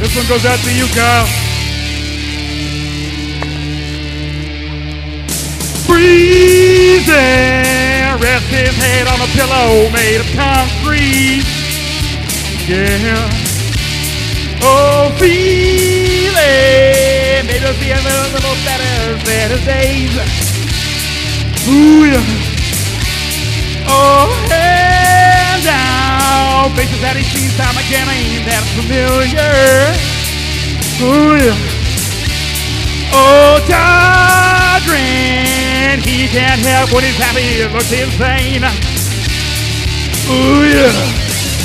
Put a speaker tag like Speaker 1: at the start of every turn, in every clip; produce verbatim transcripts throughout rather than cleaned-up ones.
Speaker 1: This one goes out to you, Kyle. Freezing, rest his head on a pillow made of concrete. Yeah. Oh, feeling, maybe he'll see a little, little better than his days. Ooh, yeah. Oh, hand down, faces that he sees time again ain't that familiar. Ooh, yeah. Oh, Dodrin, he can't help when he's happy, it looks insane. Ooh, yeah.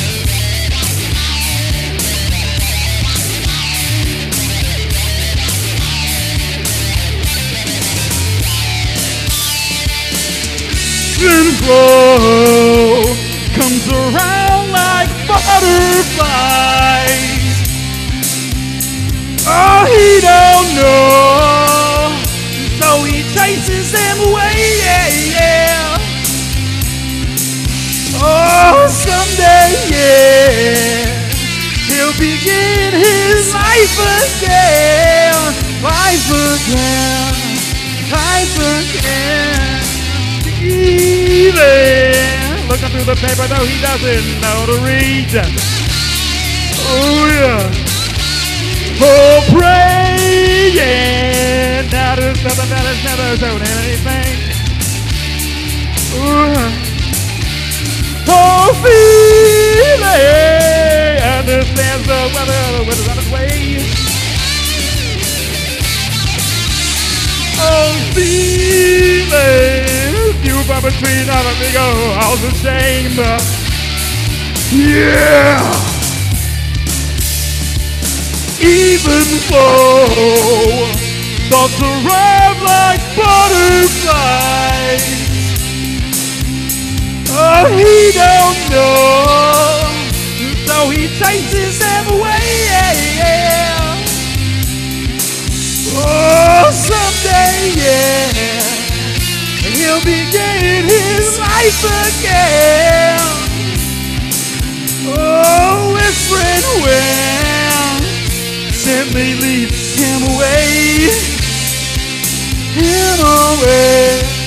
Speaker 1: And flow comes around like butterflies. Oh, he don't know, so he chases them away. Yeah, yeah. Oh, someday, yeah, he'll begin his life again, life again, life again. Even looking through the paper, though he doesn't know to read. Oh yeah. Oh, praying. Now there's nothing that has never shown anything. Ooh. Oh, feeling. Understands the weather, the weather's on its way. Oh, feeling. You up between our amigo, I was ashamed. Yeah. Even though thoughts arrive like butterflies. Oh, he don't know, so he chases them away. Oh, someday, yeah, he'll begin his life again. Oh, whispering wind simply leads him away, him away.